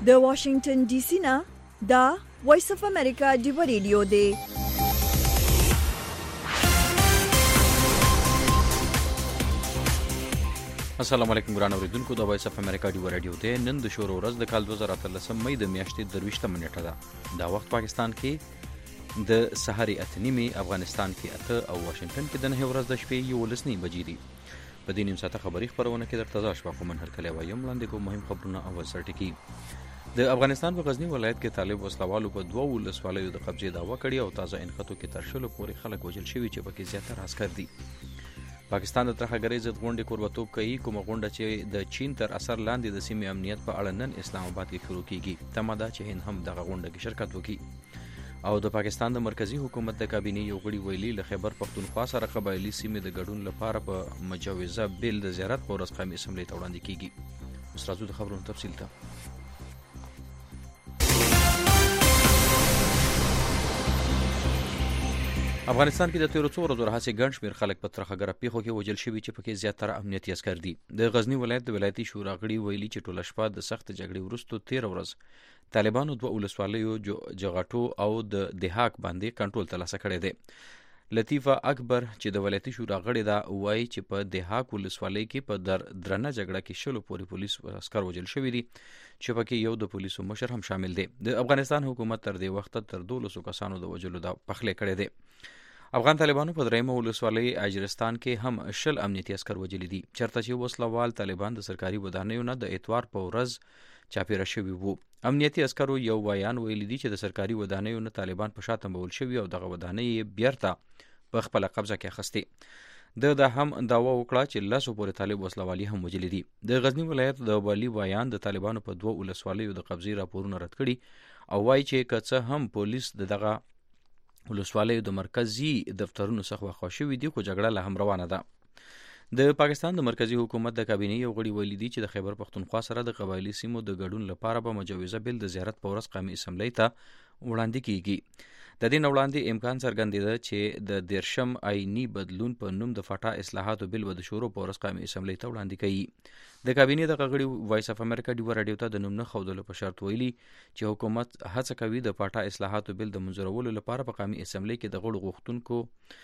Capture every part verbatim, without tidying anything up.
د واشنگټن ډي سي نه دا وایس اف امریکا دی ریډیو دی. السلام علیکم ګران اوریدونکو، د وایس اف امریکا دی ریډیو دی. نن د شورو ورځ د کال دوه زره اتلسم مې د میاشتې درویشتمه نیټه ده. دا وخت پاکستان کې د سحري اته نیمې، افغانستان کې اته او واشنگټن کې د نهه ورځ د شپې یولس نیمې بجې دي. په دې نیم ساعته خبري خبرونه کې درته ځا شپه کومن هرکلی وایم. وړاندې کوم مهم خبرونه اول سرټکی. د افغانستان په غزنی ولایت کې طالب وسلوالو په دوه ولسوالیو د قبضې دعوه کړې او تازه انخطو کې تر شلو پورې خلک وژل شوي چې پکې زیاتره عسکر دي. پاکستان د ترهګرۍ ضد غونډې کوربتوب کوي، کومه غونډه چې د چین تر اثر لاندې د سیمې امنیت په اړه نن اسلام آباد کې شروع کیږي. تمه ده چې هند هم دغه غونډه کې شرکت وکړي. او د پاکستان د مرکزی حکومت د کابینې یو غړي ویلي له خیبر پښتونخوا سره قبایلي سیمې د ګډون لپاره په مجوزه بیل د زیارت په ورځ قومي اسمبلۍ ته وړاندې کیږي. اوس راځو د خبرونو تفصیل ته. افغانستان کې د تیرو څو ورځو راهیسې ګڼ شمېر خلک په ترهګره پیښو کې وژل شوي چې پکې زیاتره امنیتي عسکر دي. د غزنی ولایت د ولایتي شورا غړي ویلي چې ټوله شپه د سخت جګړې وروسته تیره ورځ طالبانو دوه ولسوالیو جغټو او د دهاک باندې کنټرول ترلاسه کړی دی. لطیفه اکبر چې د ولایتي شورا غړي دا وایي چې په دهاک ولسوالۍ کې په در درنه جګړه کې شلو پورې پولیس عسکر وژل شوي دي چې پکې یو د پولیسو مشر هم شامل دی. د افغانستان حکومت تر دې وخته تر دولسو کسانو د وژلو دا پخلی کړی دی. افغان طالبانو په دریمه ولسوالۍ اجرستان کې هم شل امنیتي عسکر وژلي دي، چېرته چې وسلوال طالبان د سرکاري ودانیو نه د اتوار په ورځ چاپېره شوي وو. امنیتي عسکرو یو ویان ویلي دي چې د سرکاري ودانیو نه طالبان په شا تمبول شوي او دغه ودانۍ یې بیرته په خپله قبضه کې اخیستې. د دا هم دعوا وکړه چې لسو پورې طالب وسلوالي هم وژلي دي. د غزنی ولایت د والي ویان د طالبانو په دوه ولسوالیو د قبضې راپورونه رد کړي او وایي چې که څه هم پولیس د دغه ولسوالیو د مرکزی دفترونو څخه واخوا شوي دي، خو جګړه لا هم روانه ده. د پاکستان د مرکزی حکومت د کابینې یو غړي ویلي دي چې د خیبر پښتونخوا سره د قبایلي سیمو د ګډون لپاره به مجوزه بیل د زیارت په ورځ قومي اسمبلۍ ته وړاندې کیږي. د دې نه وړاندې امکان څرګندېده چې د دیرشم آئیني بدلون په نوم د فاټا اصلاحاتو بیل به د شورو په ورځ قومي اسمبلۍ ته وړاندې کوي. د کابینې دغه غړي وایس اف امریکا ډیوه راډیو ته د نوم نه ښودلو په شرط ویلي چې حکومت هڅه کوي د فاټا اصلاحاتو بیل د منظورولو لپاره په قومي اسمبلۍ کې د غړو غوښتونکو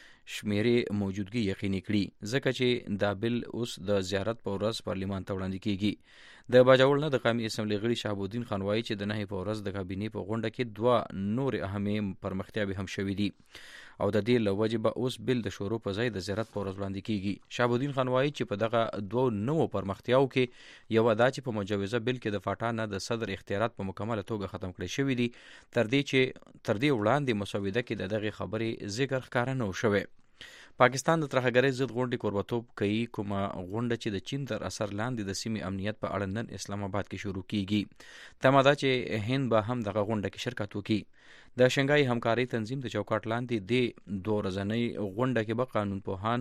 شمیرې موجودګي یقیني کړي، ځکه چې دا بیل اوس د زیارت په ورځ پارلیمان ته وړاندې کیږي. د باجوړ نه د قومي اسمبلۍ غړي شهاب الدین خان وایي چې د نهې په ورځ د کابینې په غونډه کې دوه نورې اهمې پرمختیاوې هم شوي دي او د دې له وجې به اوس بیل د شورو په ځای د زیارت په ورځ وړاندې کیږي. شهاب الدین خان وایي چې په دغه دوه نوو پرمختیاوو کې یوه دا چې په مجوزه بیل کې د فاټا نه د صدر اختیارات په مکمله توګه ختم کړي شوي دي، تر دې چې تر دې وړاندې مسوده کې د دغې خبرې ذکر ښکاره نه و شوی. پاکستان د ترهګرۍ ضد غونډې کوربتوب کوي، کومه غونډه چې د چین تر اثر لاندې د سیمې امنیت په اړه نن اسلام آباد کې شروع کیږي. تمه ده چې هند به هم دغه غونډه کې شرکت وکړي. د شنګای همکارۍ تنظیم د چوکاټ لاندې د دوه ورځنۍ غونډه کې به قانون پوهان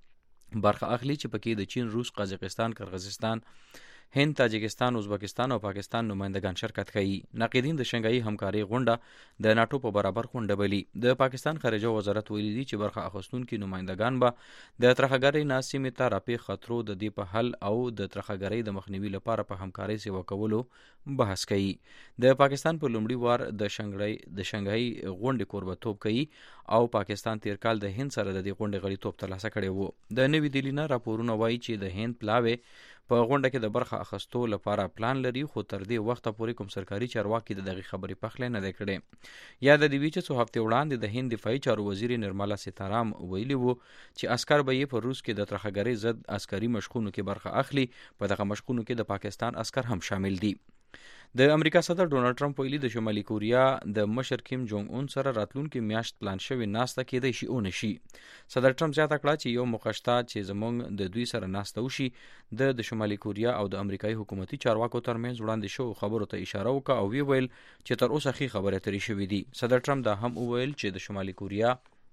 برخه اخلي چې پکې د چین، روس، قزاقستان، قرغیزستان، هند، تاجکستان، ازبکستان او پاکستان نمائندگان شرکت کوي. ناقدین د شنګای همکارۍ غونډه د ناتو په برابر غونډه بلي. د پاکستان خارجه وزارت ویلي دي چې برخه اخیستونکي نمائندگان به د ترهګرۍ نه سیمې ته راپېښ خطرو د دې په حل او د ترهګرۍ د مخنیوي لپاره په همکارۍ سیوا کولو بحث کوي. د پاکستان په لومړي وار د شنګای د شنګای غونډې کوربتوب کوي او پاکستان تیر کال د هند سره د دې غونډې غړیتوب ترلاسه کړی وو. د نوې دهلي نه راپورونه وایي چې د هند پلاوی په غونډه کې د برخه اخیستو لپاره پلان لري، خو تر دې وخته پورې کوم سرکاري چارواکي د دغې خبرې پخلی نه دی کړی. یاد دې وي چې څو هفتې وړاندې د هند دفاعي چارو وزیر نرملا سیتارام ویلي وو چې عسکر به یې په روس کې د ترهګرۍ ضد عسکري مشقونو کې برخه اخلي. په دغه مشقونو کې د پاکستان عسکر هم شامل دي. د امریکا صدر ډونالد ټرمپ ویلي د شمالي کوریا د مشر کیم جونګ اون سره راتلونکي میاشت پلان شوی ناسته کېدای شي او نشي. صدر ټرمپ زیاته کړه چې یو موقع شته چې زموږ د دوی سره ناسته وشي. د د شمالي کوریا او د امریکایي حکومتي چارواکو ترمنځ وړاندې شو خبرو ته اشاره وکړه او وی ویل چې تر اوسه ښې خبرې اترې شوې دي. صدر ټرمپ دا هم وویل چې د شمالي کوریا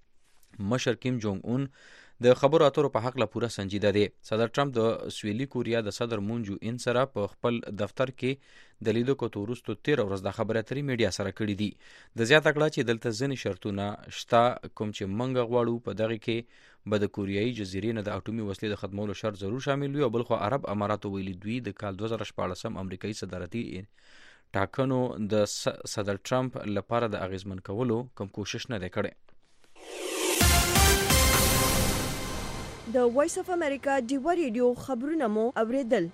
مشر کیم جونګ اون د خبرو اترو په حق لا پوره سنجیده دی. صدر ټرمپ د سویلي کوریا د صدر مون جو ان سره په خپل دفتر کې د لیدو کوتو وروسته تیره ورځ د خبرې اترې میډیا سره کړي دي. د زیاته کړه چې دلته ځینې شرطونه شته کوم چې موږ غواړو په دغه کې به د کوریایي جزیرې نه د اټومي وسلې د ختمولو شرط ضرور شامل وي او بل خو عرب اماراتو ویلي دوی د کال دوه زره شپاړسم امریکایي صدارتي ټاکنو د صدر ټرمپ لپاره د اغیزمن کولو کوم کوشش نه دی کړی. د وایس اف امریکا ډیوا ریډیو خبرونه مو اوریدل.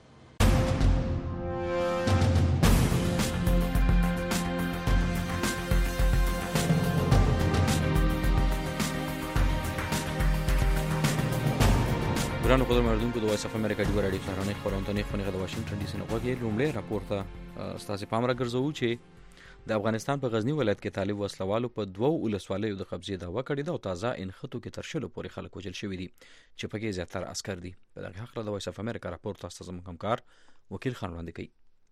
ګرانو قدر مردونکو د وایس اف امریکا ډیوا راډیو سهارنۍ خپرونې خپرونه د واشنگټن ډي سي نه غوږی لومړی راپور ته ستاسو پام راګرځوو چې د افغانستان په غزنی ولایت کې طالب وسلوالو په دوو ولسوالیو د قبضې دعوه کړې ده او تازه انخطو کې تر شلو پورې خلک وژل شوي دي چې پکې زیاتره عسکر دي. په دغه حق د وایس اف امریکا راپور تاسو زموږ همکار وکیل خان وړاندې کوي.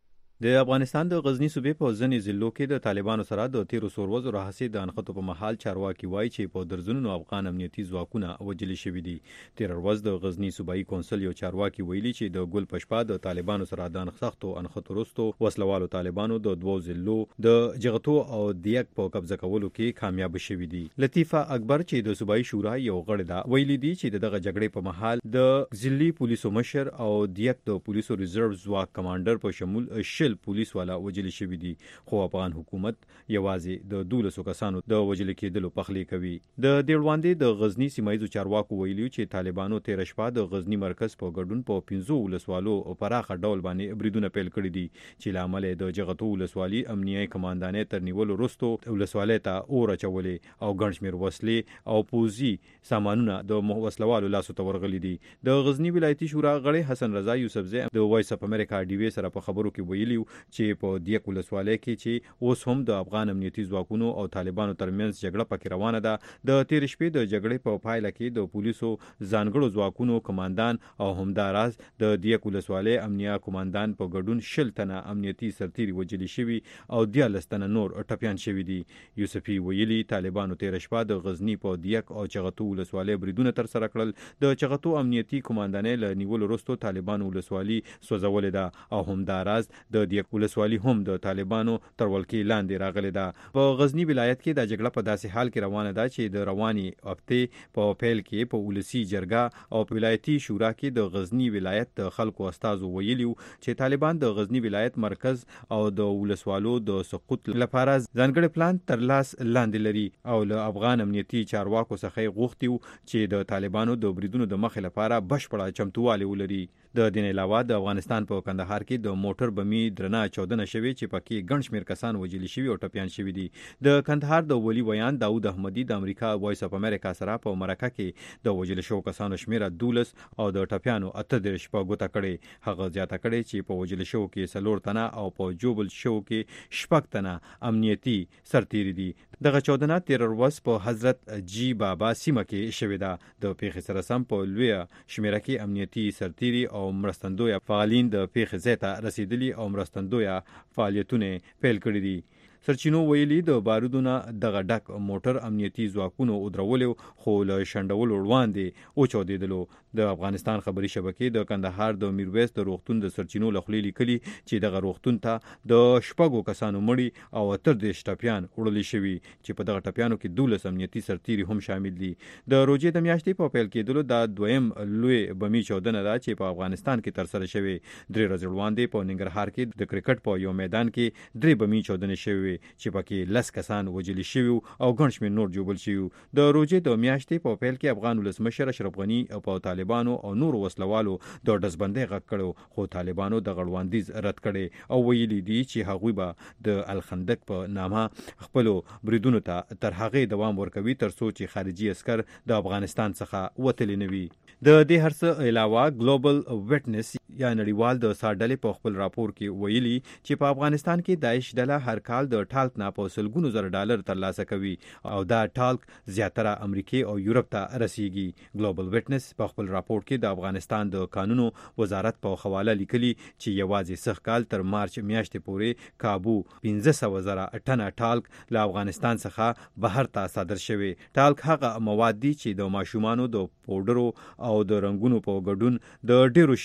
د افغانستان د غزنی صوبې په ځینې ضلعو کې د طالبانو سره د تیرو سوروزو راهیسې د انخطو په محل چارواکي وایي چې په درزونو افغان امنیتي ځواکونه وژل شوي دي. تیر ورځ د غزنی صوبایي کونسل یو چارواکي ویلي چې د ګل پشپا د طالبانو سره د انخښتو انخطو وروسته وسلوالو طالبانو د دوو ضلعو د جغتو او دیک په قبضه کولو کې کامیاب شوي دي. لطیفه اکبر چې د صوبایي شورا یو غړی ده ویلي دي چې دغه جګړې په محل د ضلعي پولیسو مشر او دیک د پولیسو ریزرو ځواک کمانډر په شمول شل پولیس والا وجل شوی دي، خو افغان حکومت یوازې د دولسو کسانو د وجل کېدلو پخلی کوي. د دیړواندې د غزنی سیمایي چارواکو ویلي چې طالبانو تیر شپه د غزنی مرکز په ګډون په پنځو ولسوالو پراخه ډول باندې بریدونه پیل کړی دي چې لامل د جغتو ولسوالي امنیتي کمانډانې تر نیولو وروسته ولسوالۍ ته اور اچولې او ګڼشمیر وسلې او پوزي سامانونه د وسلوالو لاسو ته ورغلي دي. د غزنی ولایتي شورا غړی حسن رضا یوسفزی د وایس اف امریکا ډي وی سره په خبرو کې ویلي چې په دیک ولسوالۍ کې چې اوس هم د افغان امنیتي ځواکونو او طالبانو ترمنځ جګړه پکې روانه ده. د تیر شپې د جګړې په پایله کې د پولیسو ځانګړو ځواکونو کمانډان او همداراز د دیک ولسوالۍ امنیتي کمانډان په ګډون شل تنه امنیتي سرتیري وژل شوي او دیارلس تنه نور ټپیان شوي دي. یوسفي ویلي طالبانو تیر شپه د غزنی په دیک او چغتو ولسوالۍ بریدونه تر سره کړل. د چغتو امنیتي کمانډانې له نیولو وروسته طالبانو ولسوالۍ سوځولې ده او همداراز د دیک ولسوالۍ هم د طالبانو تر ولکې لاندې راغلې ده. په غزنی ولایت کې د جګړه په داسې حال کې روانه ده چې د رواني هفته په پیل کې په ولسی جرګه او ولایتي شورا کې د غزنی ولایت د خلکو استازو ویلي چې طالبان د غزنی ولایت مرکز او د ولسوالو د سقوط لپاره ځانګړی پلان تر لاس لاندې لري او له افغان امنیتي چارواکو څخه غوښتي چې د طالبانو د بریدونو د مخې لپاره بشپړه چمتووالی ولري. د دین علاوه د افغانستان په کندهار کې د موټر بمي درنه چودنه شوې چې پکې ګڼ شمېر کسان وژل شوي او ټپیان شوي دي. د کندهار د ولی ویان داود احمدي د امریکا وایس اف امریکا سره په مرکه کې د وژل شوو کسانو شمېره دولس او د ټپیانو اته دېرش په ګوته کړې. هغه زیاته کړې چې په وژل شوو کې څلور تنه او په جوبل شوو کې شپږ تنه امنیتي سرتیري دي. دغه چودنه تیر ورځ په حضرت جی بابا سیمه کې شوې ده. د پیښې سره سم په لویه شمېره کې امنیتي سرتیري او مرستندویه فعالین د پیښې ځای ته رسیدلي او مرستندویه فعالیتونه پیل کړي دي. سرچینو ویلي د بارودونه دغه ډک موټر امنیتي ځواکونو ودرولو خو له شنډولو وړاندې وچودېدلو. د افغانستان خبري شبکې د کندهار د میرویس د روغتون د سرچینو لخوا لیکلي چې دغه روغتون ته د شپږو کسانو مړي او اتر دیش ټپیان وړل شوي چې په دغه ټپیانو کې دولس امنیتي سرتیري هم شامل دي. د روزې د میاشتې په پیل کېدلو دا دویم لوی بمي چودنه ده چې په افغانستان کې تر سره شوې. درې ورځې وړاندې په ننګرهار کې د کرکټ په یو میدان کې درې بمي چودنې شوې چې پکې لس کسان وژل شوي او ګڼ شمېر نور جوړل شوي. د روزې د میاشتې په پیل کې افغان ولسمشر اشرف غني په طالبانو او نور وسلوالو د ډزبندۍ غږ کړو، خو طالبانو د غړوندیز رد کړي او ویلي دي چې هغوی به د الخندق په نامه خپل بریدونو ته تر هغه دوام ورکوي تر څو چې خارجي عسكر د افغانستان څخه وتلی نه وي. د دې هرڅ علاوه ګلوبل وټنس یا نړیوال د ساډلې په خپل راپور کې ویلي چې په افغانستان کې داعش ډله هر کال د ټالک نه په سلګونو زر ډالر ترلاسه کوي او دا ټالک زیاتره امریکا او یورپ ته رسیږي. ګلوبل وټنس په خپل راپور کې د افغانستان د قانونو وزارت په حواله لیکلي چې یوازې سخت کال تر مارچ میاشتې پورې کابو پنځه سوه زره ټنه ټالک له افغانستان څخه بهر ته صادر شوی. ټالک هغه مواد دي چې د ماشومانو د پودرو او د رنگونو په ګډون د ډیرو شیانو په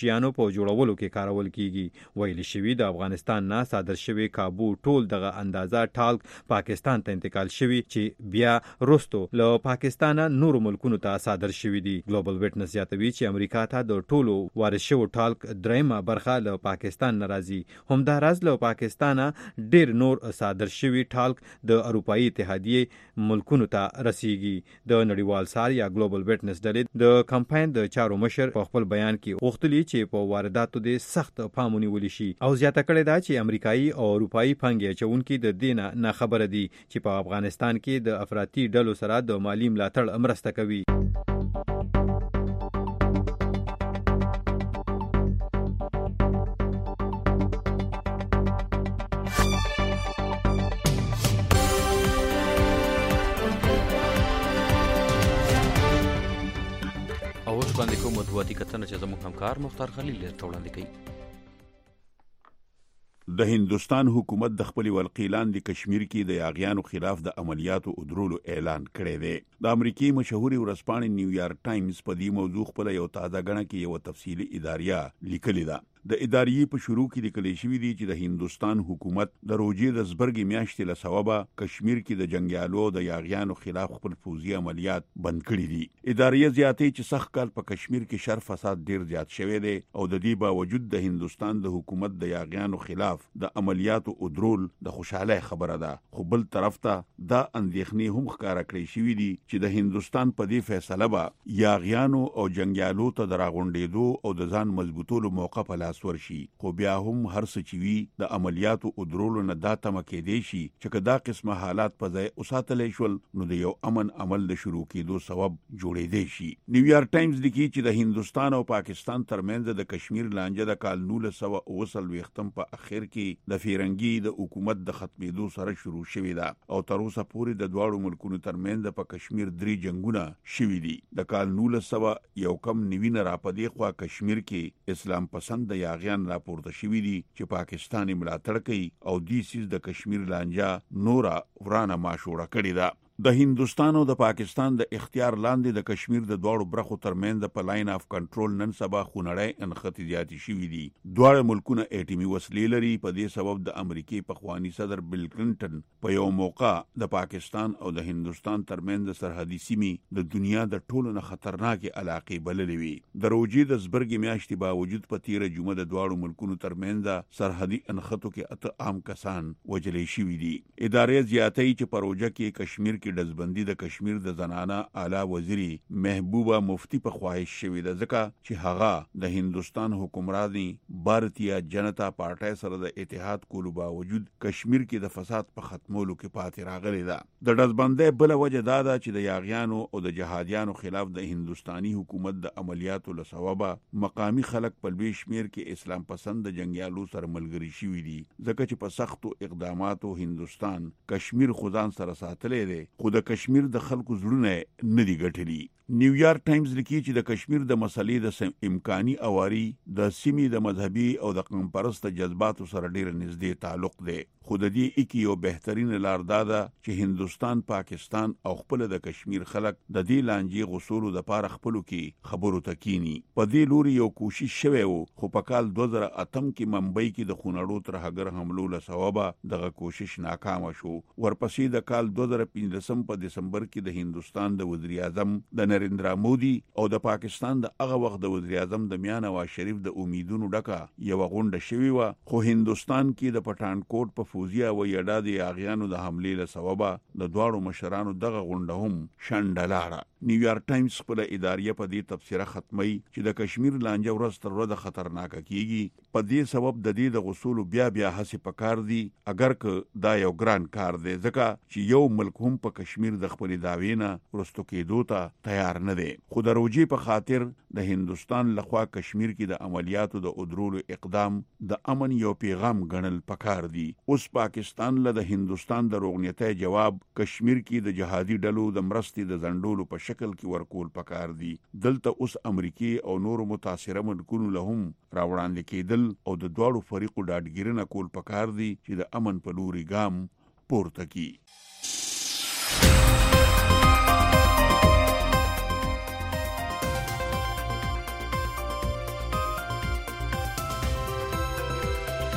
جوړولو کې کارول کیږي. ویل شوی د افغانستان نه صادر شوی کابو ټول دغه اندازه ټالک پاکستان ته انتقال شوی چې بیا رستو له پاکستان نورو ملکونو ته صادر شوی دي. ګلوبل وټنس زیاتوي چې امریکا ته د ټولو وارد شوو ټالک درېیمه برخه له پاکستان نه راځي. همداراز له پاکستان ډیر نور صادر شوی ټالک د اروپאי اتحادیې ملکونو ته رسیږي. د نړیوال سار یا ګلوبل وټنس ډلې د کمپاین د چارو مشر په خپل بیان کې غوښتلي چې په وارداتو د سخت پام ونیول شي او زیاته کړې ده چې امریکایي او اروپאי پانګې اچونکي د دې نه خبره دي چې په افغانستان کې د افراطي ډلو سره د مالی ملاتړ مرسته کوي. باندې کوم مطبوعاتي کتنه چې زموږ همکار مختار خلیل ته وړاندې کوي. د هندستان حکومت د خپل ولقي لاندې کشمیر کې د یاغیانو خلاف د عملیاتو او درولو اعلان کړی دی. د امریکای مشهوري ورځپاڼې نیویارک ټایمز په دې موضوع خپل یو تازه غڼه کې یو تفصیلی اداریه لیکلې ده. د ادارې په شروع کې لیکل شوی دی چې د هندستان حکومت د روزې د زبرګي میاشتې له سببه کشمیر کې د جنگیالو د یاغیانو خلاف خپل پوځي عملیات بند کړي دي. ادارې زیاتې چې سخت کال په کشمیر کې شر فساد ډیر زیات شوی دی او د دې باوجود د هندستان د حکومت د یاغیانو خلاف د عملیاتو او درول د خوشاله خبره ده. خو بل طرف ته دا اندېښنې هم ښکارا کړې شوې دي چې د هندستان په دې فیصله به یاغیانو او جنگیالو ته دراغونډېدو او د ځان مضبوطولو موقع په ورشي. خو بیا هم هر څه چې وي د عملیاتو او درولو نه دا تمه کېدی شي چې کدا قسمه حالات په ځای اوساتلې شول نو د یو امن عمل د شروع کېدو سبب جوړېدی شي. نیویارک ټایمز لیکي چې د هندستان او پاکستان ترمنځ د کشمیر لانجه د کال نولس سوه اوه څلوېښتم په اخر کې د فیرنګي د حکومت د ختمېدو سره شروع شوې ده او تر اوسه پورې د دواړو ملکونو ترمنځ په کشمیر درې جنگونه شوي دي. د کال نولس سوه یو کم نوي نه راپدې خوا کشمیر کې اسلام پسند یاغیان راپورته شوی دي چې پاکستان ملاتړ کوي او د سیس د کشمیر لانجه نورا ورانه ماشوړه کړې ده. د هندستان او د پاکستان د اختیار لاندې د کشمیر د دوړو برخو ترمنځ په لاین اف کنټرول نن سبا خونړی انختی زیاتی شوی دي. دواړه ملکونه اټومي وسلې لري. په دې سبب د امریکای پخوانی صدر بیل کلینټن په یو موقع د پاکستان او د هندستان ترمنځ سرحدي سیمې د دنیا د ټولو نه خطرناکې علاقې بللې وي. د روزې د زبرګي میاشتې باوجود په تیره جمعه د دواړو ملکونو ترمنځ سرحدي انخته کې اته عام کسان وجلې شوي دي. ادارې زیاتې چې پروژه کې کشمیر کې دزبندي د کشمیر د زنانه اعلی وزیری محبوبه مفتی په خواهش شوې ده ځکه چې هغه د هندستان حکمرانی بھارتیا جنتا پارټي سره د اتحاد کولو باوجود کشمیر کې د فساد په ختمولو کې پاتې راغلي ده. د دزبندۍ بل وجه دا ده چې د یاغیانو او د جهادیانو خلاف د هندستاني حکومت د عملیاتو له سببه مقامی خلک په لوی شمیر کې اسلام پسند جنگیالو سره ملګری شوي دي ځکه چې په سختو اقداماتو هندستان کشمیر خودان سره ساتلې ده خو د کشمیر د خلکو زړونه نه دي ګټلي. نیویارک ټایمز لیکي چې د کشمیر د مسلې د امکاني اواري د سیمې د مذهبي او د قوم پرست جذباتو سره ډیر نږدې تعلق دی. خو د دې اکی یو بهترین لار دا ده چې هندستان پاکستان او خپل د کشمیر خلک د دې لانجې غوسولو د پاره خپلو کې خبرو تکینی. په دې لوري یو کوشش شوی وو خو په کال دوه زره اتم کې ممبئی کې د خونړو ترهګر حملو له سببه دغه کوشش ناکام شو. ورپسې د کال دوه زره پنځلسم په دسمبر کې د هندستان د وزیر اعظم د نریندرا مودي او د پاکستان د هغه وخت د وزیر اعظم د میاں نواز شریف د امیدونو ډکه یو غونډه شوی و. خو هندستان کې د پټان کوټ په فوزیا و یډا د یاغیانو د حملې له سببه د دواړو مشرانو دغه غونډه هم شنډلاړه. نیویارک ټایمز خپل ادارې په دې تفسیره ختمي چې د کشمیر لانجه ورځ تر ورځې خطرناک کیږي. په دې سبب د دې د غوسولو بیا بیا هڅې پکار دي اگر که دا یو ګران کار دی ځکه چې یو ملک هم په کشمیر د خپل داوی نه ورستو کېدو ته تیار نه دی. خو د روجې په خاطر د هندستان لخوا کشمیر کې د عملیاتو د ادرولو اقدام د امن یو پیغام ګڼل پکار دي. اوس پاکستان له د هندستان د روغنیتۍ جواب کشمیر کې د جهادي ډلو د مرستې د زندولو په شکل کې ورکول پکار دي. دلته اوس امریکای او نور متاثره ملکونو له هم راوړاندې کېدل او د دواړو فریقو ډاډګیرنه کول پکار دي چې د امن په لوري ګام پورته کړي.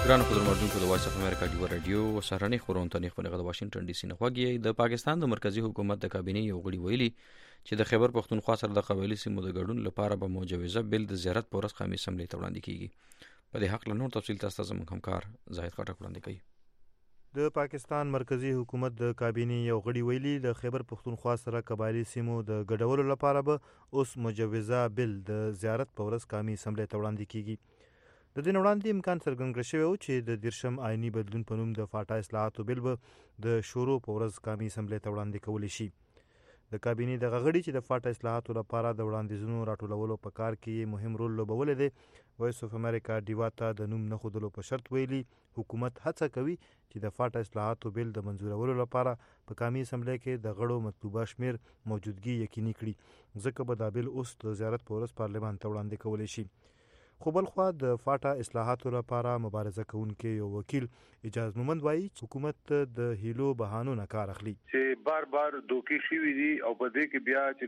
ګران خبرمردونکو د وایس اف امریکا ډیو رادیو سهارنۍ خبرونه نه خبرونه د واشنگټن ډي سي نه خوږی د پاکستان د مرکزی حکومت د کابینې یو غړي ویلي چې د خیبر پختونخوا سره د قبایلی سیمو د ګډون لپاره به مجوزه بل د زیارت په ورځ قومي اسمبلی ته وړاندې کیږي. په دې حق له نور تفصیل تاسو زموږ همکار زاهد خټک وړاندې کوي. د پاکستان مرکزی حکومت د کابینې یو غړي ویلي د خیبر پختونخوا سره قبایلی سیمو د ګډولو لپاره به اوس مجوزه بل د زیارت په ورځ قومي اسمبلی ته وړاندې کیږي. د دې وړاندې امکان څرګند کړی شوی و چې د دیرشم آئینی بدلون په نوم د فاټا اصلاحاتو بل به د شورو په ورځ قومي اسمبلی ته وړاندې کولی شي. د کابینې دغه غړي چې د فاټا اصلاحاتو لپاره د وړاندیزونو راټولولو په کار کې مهم رول لوبولی دی، وایس اف امریکا ډیوا ته د نوم نه ښودلو په شرط ویلي حکومت هڅه کوي چې د فاټا اصلاحاتو بل د منظورولو لپاره په قومي اسمبلی کې د غړو مطلوبه شمیر موجودګي یقیني کړي، ځکه به دا بل اوس د زیارت په ورځ پارلمان ته وړاندې کولی شي. خو بلخوا د فاټا اصلاحاتو لپاره مبارزه کوونکي یو وکیل اجاز مومند وایي چې حکومت د هیلو بهانو نه کار اخلي چې بار بار دوکي شوي دي او په دې کې بیا چې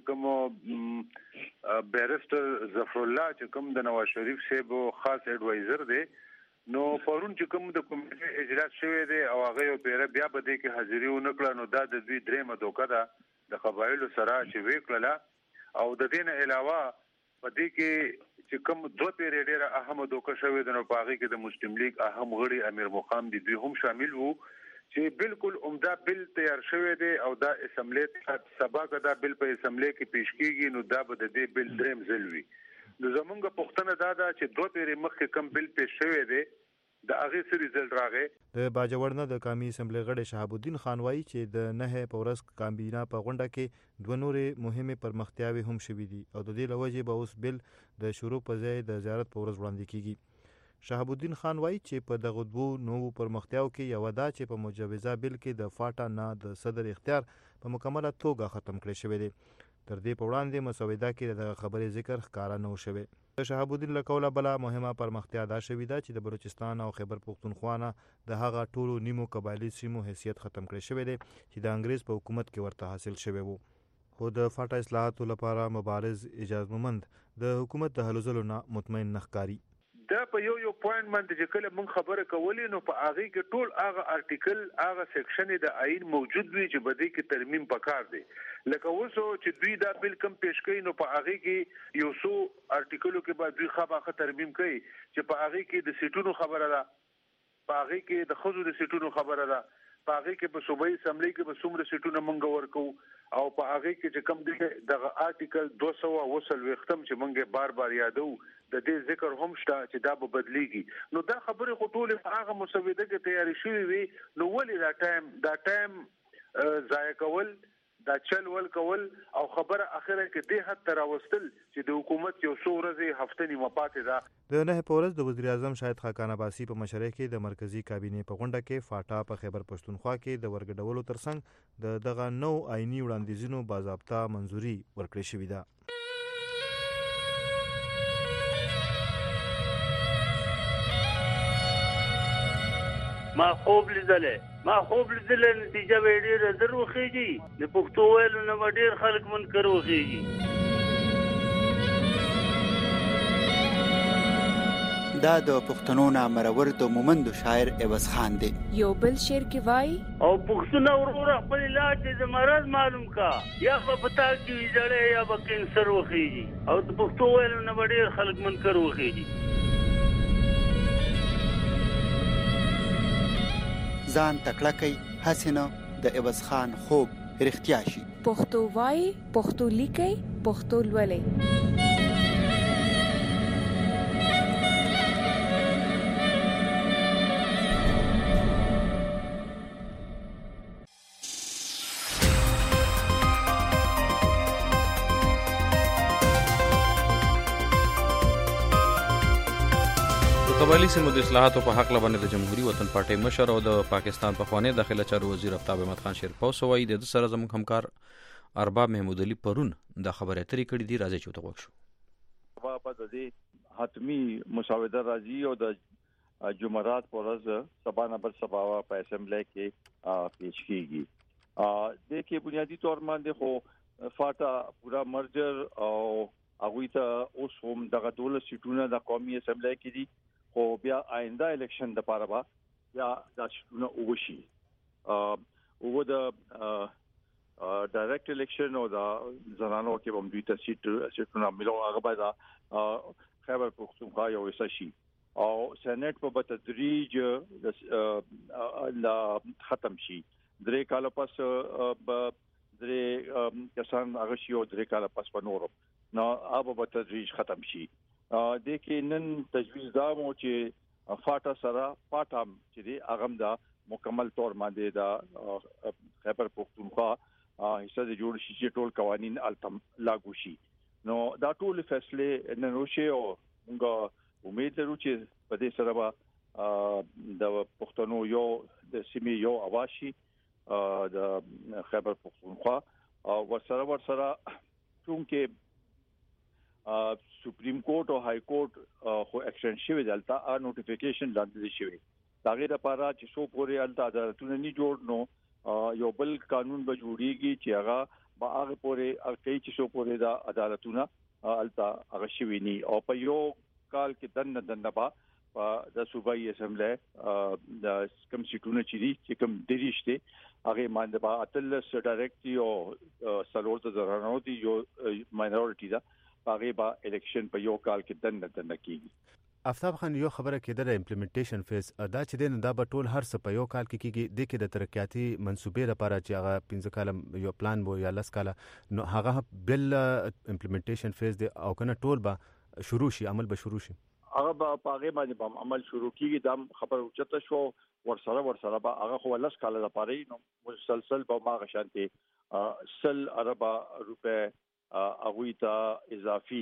کوم بیرسټر ظفر الله چې کوم د نواز شریف صاحب خاص ایڈوایزر دی، نو پرون چې کوم د کمیټې اجلاس شوی دی او هغه یو پیره بیا په دې کې حاضري ونه کړه، نو دا د دوی درېمه دوکه ده د قبایلو سره چې وکړله. او د دې نه علاوه په دې کې چې کوم دوه پیری ډیره اهمه دوکه شوې ده، نو په هغې کې د مسلم لیگ اهم غړي امیر مقام دي، دوی هم شامل وو چې بالکل عمده بل تیار شوی دی او دا اسمبلی سبا که دا بل په اسمبلی کې پیش کیږي نو دا به د دې بل دریم ځل وي. نو زمونږ پوښتنه دا ده چې دوه پیری مخکې کوم بل پیش شوی دی د هغې څه ریزلټ راغی. د باجوړ نه د قومي اسمبلی غړی شهاب الدین خان وایي چې د نهه په ورځ کابینه په غونډه کې دوه نورې مهمې پرمختیاوې هم شوي دي او د دې له وجې به اوس بل د شروع په ځای د زیارت په ورځ وړاندې کیږي. شهاب الدین خان وایي چې په دغه دوو نوو پرمختیاو کې یوه دا چې په مجوزه بل کې د فاټا نه د صدر اختیار په مکمله توګه ختم کړی شوی دی. تر دې په وړاندې مسوده کې د خبرې ذکر ښکاره نه و شوی. د شهاب الدین له قوله بله مهمه پرمختیا دا شوې ده چې د بلوچستان او خیبر پختونخوا نه د هغه ټولو نیمو قبایلي سیمو حیثیت ختم کړی شوی دی چې د انګریز په حکومت کې ورته حاصل شوی و. خو د فاټا اصلاحاتو لپاره مبارز اجاز مومند د حکومت د هلو ځلو نه مطمئن نه ښکاري. دا په یو یو پوینټ باندې چې کله موږ خبره کولې نو په هغې کې ټول هغه ارټیکل هغه سیکشن د آئین موجود وي چې په دې کې ترمیم پکار دی. لکه اوس چې دوی دا بل کم پیش کوي نو په هغې کې یو څو ارټیکلو کې به دوی خامخا ترمیم کوي چې په هغې کې د سیټونو خبره ده، په هغې کې د ښځو د سیټونو خبره ده، په هغې کې په صوبایي اسمبلی کې به څومره سیټونه موږ ورکوو، او په هغې کې چې کوم دی دغه آرټیکل دوه سوه اوه څلوېښتم چې موږ بار بار یادو د دې ذکر هم شته چې دا به بدلیږي. نو دا خبرې خو ټولې په هغه مسوده کې تیارې شوې وي، نو ولې دا ټایم دا ټایم ضایع کول، دا چل ول کول او خبره اخره کې دې حد ته راوستل چې د حکومت یو څو ورځې هفته نیمه پاتې ده. د نهه په ورځ د وزیر اعظم شاهد خاقان عباسي په مشرۍ کې د مرکزی کابینې په غونډه کې فاټا په خیبر پښتونخوا کې د ورګډولو ترڅنګ د دغه نو آئینی وړاندیزونو باضابطه منظوري ورکړې شوې ده. ما خوب لیدلې ما خوب لیدلې نتیجه به ډېره زر وخیږي، د پښتو ویلو نه به ډېر خلک منکر وخیږي. دا د پښتنو نامرور د مومندو شاعر عوض خان دی. یو بل شعر کې وایي او پښتون وروره خپل علاج د مرض معلوم کا، یا به پتا کې ویځړې یا به کینسر وخیږي، او د پښتو ویلو نه به ډېر خلک منکر وخیږي. ځان تکړه کوي هسې نه د عوض خان خوب رښتیا شي. پښتو وایي، پښتو لیکي، پښتو لولي. قبایلی سیمو د اصلاحاتو په حق لبنه د جمهوریت وطن پارټي مشر او د پاکستان پخوانی داخله چارو وزیر آفتاب احمد خان شیرپاو سوای د سره زموږ همکار ارباب محمود علي پرون د خبره اترې کړې دي، راځي چې ته وښو. په دې حتمی مساوده راځي او د جمعرات پر ورځ سبا نمبر سبا په اسمبلی کې پیش کیږي. د کې بنیادی تور باندې خو فاټا پورا مرجر او هغه ته اوس هم دغه دولت سیټونه د قومي اسمبلی کې دي، خو بیا آینده الیکشن د لپاره با یا د شنو وشي او د ډایرکټ الیکشن او د زنانو کې هم دوی ته سیټ سیټونه ملو هغه به خیبر پختونخوا یو وسه شي او سېنات په تدریج لا ختم شي درې کال پس درې کسان هغه شي او درې کال پس په نورو نو هغه په تدریج ختم شي د کې نن تجویز دا مو چې فاټا سره پاتام چې دی هغه دا مکمل تور باندې دا خیبر پختونخوا حصہ د جوړ شي چې ټول قوانين التم لاګو شي نو دا ټول فیصله نن وشي او موږ امید لرو چې په دې سره به د پښتنو یو د سیمې یو اواشي د خیبر پختونخوا او ورسره ورسره چونکه سپریم کورټ او های کورټ خو ایکشن شوی دلته ا نوټیفیکیشن لاندې شوی داغه لپاره چې شو پورې الته عدالتونه نه جوړ نو یو بل قانون به جوړیږي چې هغه به هغه پورې کوي چې شو پورې دا عدالتونه الته هغه شوی ني او په یو کال کې دنه دنه با د صوبایي اسمبلی د کم سیټونه چې دي چې کم دریشته هغه باندې با اتلس ډایرکټي او سلورت زرانو دي یو ماینورټي دا هغه با الیکشن په یو کال کې دنه دنه کیږي افتاب خان یو خبره کېده د امپلیمنټیشن فیز دا چې دین دا به ټول هر څه په یو کال کې کیږي د کې د ترقیاتي منسوبې لپاره چې هغه پنځه کال یو پلان وو یا لس کال نو هغه بل امپلیمنټیشن فیز دی او کنه ټول به شروع شي عمل به شروع شي هغه په هغه باندې عمل شروع کیږي دا خبر اوچته شو ورسره ورسره به هغه خو لس کال لپاره نو مسلسل به ما غشانتي سل اربع روپے اغوی ته اضافي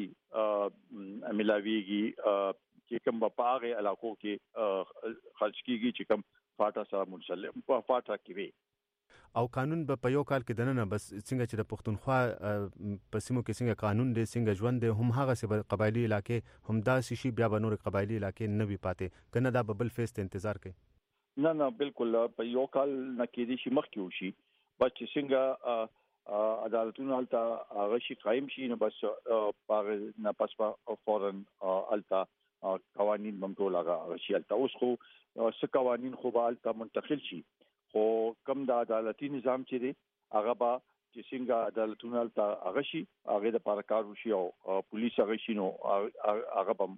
ملاويږي چې کوم په هغه علاقو کې خرج کیږي چې کوم فاټا سره منسلم په فاټا کې وي او قانون به په یو کال کې دنه بس څنګه چې د پښتونخوا په سیمو کې څنګه قانون دی څنګه ژوند دی هم هغه سه قبایلی علاقې هم دا شي بیا به نور قبایلی علاقې نه وي پاتې کنه دا بل فیس ته انتظار کوي نه نه بالکل په یو کال نه کېدي شي مخ کې وشي بس څنګه عدالتونه الته هغه شي قائم شي نو بس پاره نه پس په فورن الته قوانين ممټول هغه شي الته اوس خو څه قوانين خو به الته منتقل شي خو کم د عدالتي نظام چې دی هغه به چې څنګه عدالتونه الته هغه شي هغه د لپاره کار وشي او پولیس هغه شي نو هغه به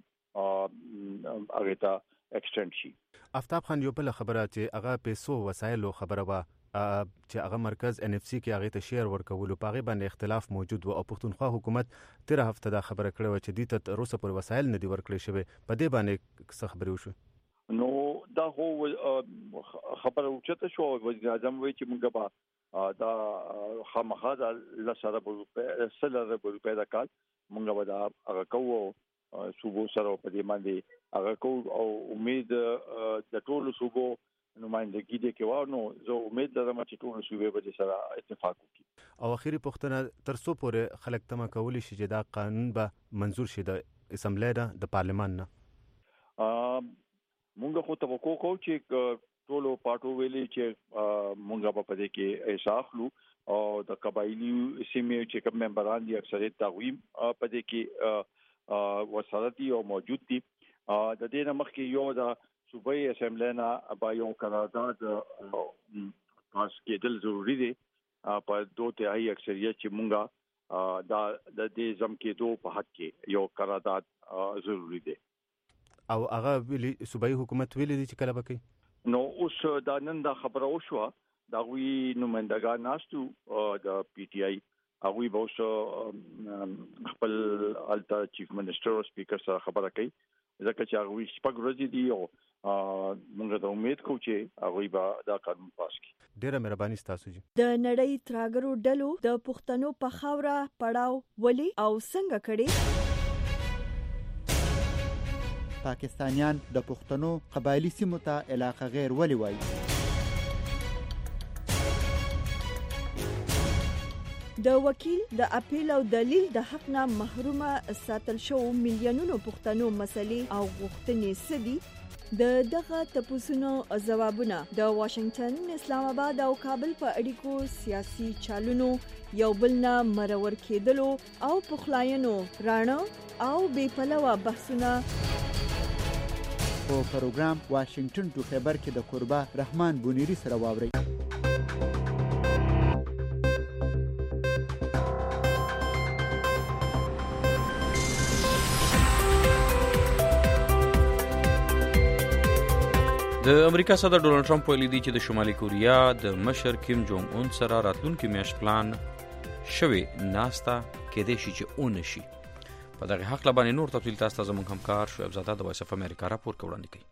هغه ته ایکسټند شي افتاب خان یو بل خبره چې هغه پیسو وسایلو خبره وا چې هغه مرکز ان اف سی کې هغه ته شیر ورکول په هغه باندې اختلاف موجود و او پښتونخوا حکومت تیر هفته دا خبره کړې و چې د ته روسه پر وسایل نه دی ورکړې شوی په دې باندې څه خبرې وشو نو دا هو خبره اوچته شو وزیر اعظم وی چې موږ به دا خامخا د لسره په سلره په پیدا کال موږ به دا هغه کوو صوبو سره په دې باندې هغه کوو او امید د ټولو صوبو نمائندګي دې کې وانه زه امید لرم چې ټول صوبې به سره اتفاق وکړي او اخیری پښتنه تر څو پورې خلک تمه کولی شي چې دا قانون به منزور شي د اسمبلی د پارلمان نه مونږ خو توقع کوو چې ټول پارټو ویلي چې مونږ په دې کې احساسلو او د قبایلی سیمې چې کوم ممبران دي اکثریت تقویم په دې کې وسارتي او موجود دي د دې نه مخکې یو د صوبایي اسمبلی نه با یو قرارداد پاس کېدل ضروری دی په دوه تهائی اکثریت چې مونږه دا د دې زم کېدو په حق کې یو قرارداد ضروری دی او هغه ویلي صوبایي حکومت ویلي چې کله وکړي نو اوس دا نن دا خبره وشوه دا وی نمائندګان ناستو د پی ټ آی هغه به اوس خپل الټا چیف منسٹر او سپیکر سره خبره کوي ځکه چې هغه شپږ ورځې دی او موږ ته امید کوو چې هغه به دا قانون پاس کړي ډیره مهرباني ستاسو جی د نړۍ تراګرو ډلو د پښتنو په خاوره پړاو ولي او څنګه کړي پاکستانیان د پښتنو قبایلی سیمو ته علاقه غیر ولي وایي د وکیل د اپیل او دلیل د حق نه محرومه ساتل شو میلیونونو پښتنو مسلې او غوښتنې سدي د دغه تپوسونو جوابونه د واشنگټن اسلام آباد او کابل په اړیکو سیاسي چالونو یو بل نه مرور کېدلو او پخلاینو رانه او بې پلوه بحثونه په پروګرام واشنگټن ټو خیبر کې د قربا رحمان بونیری سره واورئ. د امریکا صدر ډونالد ټرمپ ویلي دی چې د شمالي کوریا د مشر کیم جونګ اون سره راتلونکي میاشت پلان شوی ناستا کېدای شي چې اون شي. په دغه حق لبانې نور تفصیل تاسو ته زموږ همکار شعیب زاده د وایس اف امریکا راپور وړاندې کوي.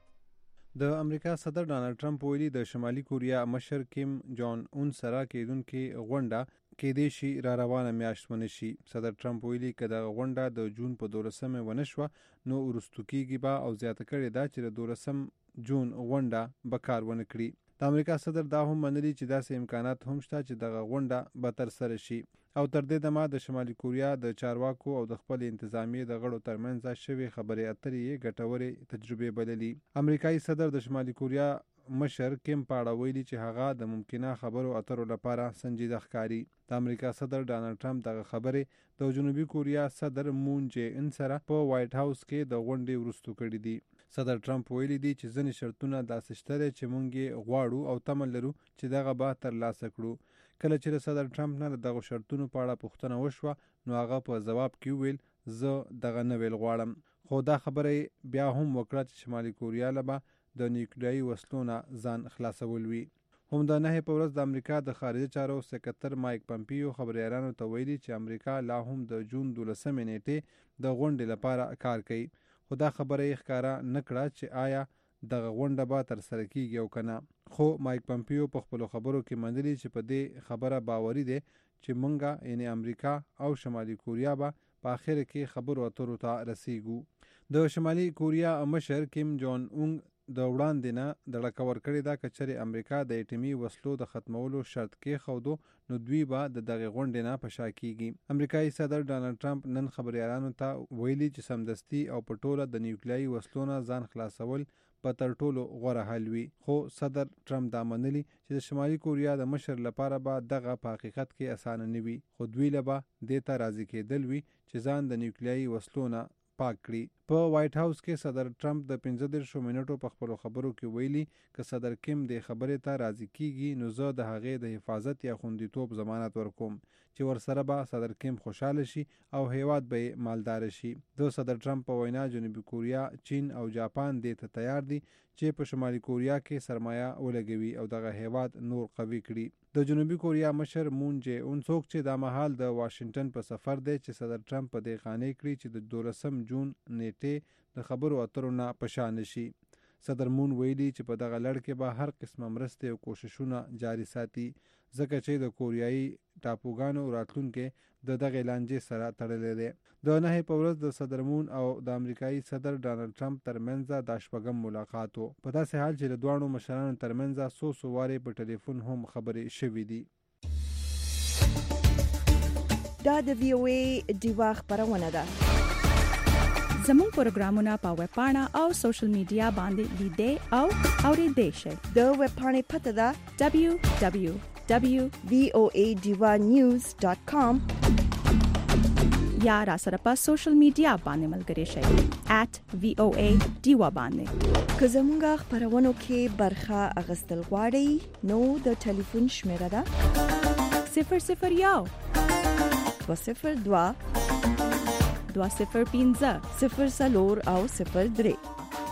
د امریکا صدر ډونالد ټرمپ ویلي د شمالي کوریا مشر کیم جون اون سره کېدونکي غونډه کېدای شي را روانه میاشت ونه شي. صدر ټرمپ ویلي که دغه غونډه د جون په دولسمه ونه شوه نو وروستو کېږي به او زیاته کړې ده چې د دولسم جون غونډه به کار ونه کړي. د امریکا صدر دا هم منلي چې داسې امکانات هم شته چې دغه غونډه به ترسره شي او تر دې دمه د شمالي کوریا د چارواکو او د خپل انتظامیې د غړو ترمنځ شوې خبرې اترې یې ګټورې تجربې بللي. امریکایي صدر د شمالي کوریا مشر کیم پاړه ویلي چې هغه د ممکنه خبرو اترو لپاره سنجیده ښکاري. د امریکا صدر ډونالد ټرمپ دغه خبرې د جنوبي کوریا صدر مون جې ان سره په وایټ هاوس کې د غونډې وروسته کړي دي. صدر ټرمپ ویلي دی چې ځینې شرطونه داسې شته چې موږ یې غواړو او تمه لرو چې دغه به ترلاسه کړو. کله چې د صدر ټرمپ نه دغه شرطونو په اړه پوښتنه وشوه نو هغه په ځواب کې ویل زه دغه نه ویل غواړم، خو دا خبره بیا هم وکړه چې شمالي کوریا له به د نیوکلیایي وسلو نه ځان خلاصول وي. هم د نهې په ورځ د امریکا د خارجه چارو سکرتر مایک پمپیو خبریالانو ته ویلي چې امریکا لا هم د جون دولسمې نیټې د غونډې لپاره کار کوي، خو دا خبره یې ښکاره نه کړه چې آیا دغه غونډه به ترسره کیږي او که نه. خو مایک پمپیو په خپلو خبرو کې منلي چې په دې خبره باوري دی چې موږ یعنې امریکا او شمالي کوریا به په اخر کې خبرو اترو ته رسیږو. د شمالي کوریا مشر کیم جون اون د وړاندې نه دړکه ورکړې ده که چېرې امریکا د اټومي وسلو د ختمولو شرط کېښودو نو دوی به د دغې غونډې نه په شا کېږي. امریکایي صدر ډونالد ټرمپ نن خبریالانو ته ویلي چې سمدستي او په ټوله د نیوکلیایي وسلو نه ځان خلاصول په تر ټولو غوره حل وي. خو صدر ټرمپ دا منلي چې د شمالي کوریا د مشر لپاره به دغه په حقیقت کې اسانه نه وي، خو دوی له به دې ته راضي کېدل وي چې ځان د نیوکلیایي وسلو نه پاک کړي. په وایټ هاوس کې صدر ټرمپ د پنځه دېرشو منټو په خپلو خبرو کې ویلي که صدر کیم دې خبرې ته راضي کیږي نو زه د هغې د حفاظت یا خوندیتوب ضمانت ورکوم چې ورسره به صدر کیم خوشحاله شي او هیواد به یې مالدار شي. د صدر ټرمپ په وینا جنوبي کوریا، چین او جاپان دې ته تیار دي چې په شمالي کوریا کې سرمایه ولګوي او دغه هیواد نور قوي کړي. د جنوبي کوریا مشر مون جې اون څوک چې دا مهال د واشنگټن په سفر دی چې صدر ټرمپ په دې قانع کړي چې د دولسم جون نیټې د خبرو اترو نه په شا نشي. صدر مون ویلي چې په دغه لړ کې به هر قسمه مرستې او کوششونه جاري ساتي ځکه چې د کوریایي ټاپوګانو راتلونکی د دغې لانجې سره تړلی دی. د نهې په ورځ د صدر مون او د امریکایي صدر ډونالد ټرمپ ترمنځ دا شپږم ملاقات و، په داسې حال چې د دواړو مشرانو ترمنځ څو څو وارې په ټلیفون هم خبرې شوې دي. دا د وی او ای ډیوا خبرونه ده. زموږ پروګرامونه په ویب پاڼه او سوشل میډیا باندې لیدئ او اورېدئ شئ. د ویب پاڼې پته ده دبلیو دبلیو دبلیو ډاٹ وی او ای ډیوا نیوز ډاٹ کام یا را سره په سوشل میډیا باندې ملګري شئ ایٹ وی او ای ډیوا باندې. که زموږ خبرونو کې برخه اخیستل غواړئ نو د ټلیفون شمیره ده صفر صفر یو دوه صفر دوه دوه صفر پنځه صفر څلور او صفر درې.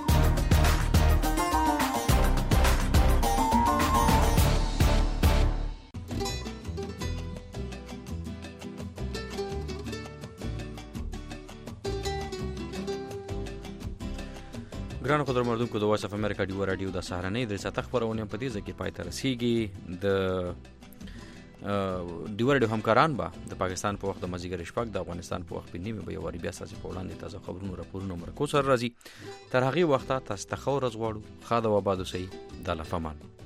ګرانو قدرمنونکو د وایس اف امریکا ډیوا رادیو د سهارنۍ د ساعت خبرونه په دې ځکه پای ته رسیږي. د ډیوا رادیو همکاران به د پاکستان په وخت د مازیګر شپږ د افغانستان په وخت په نیمه به یو واری بیا ساسي په وړاندې تازه خبرونه راپورونه مرکو سره راځي. تر هغه وخته تاسو ته خو ورځ غواړو. خاله و آباد اوسئ. د الله فمان.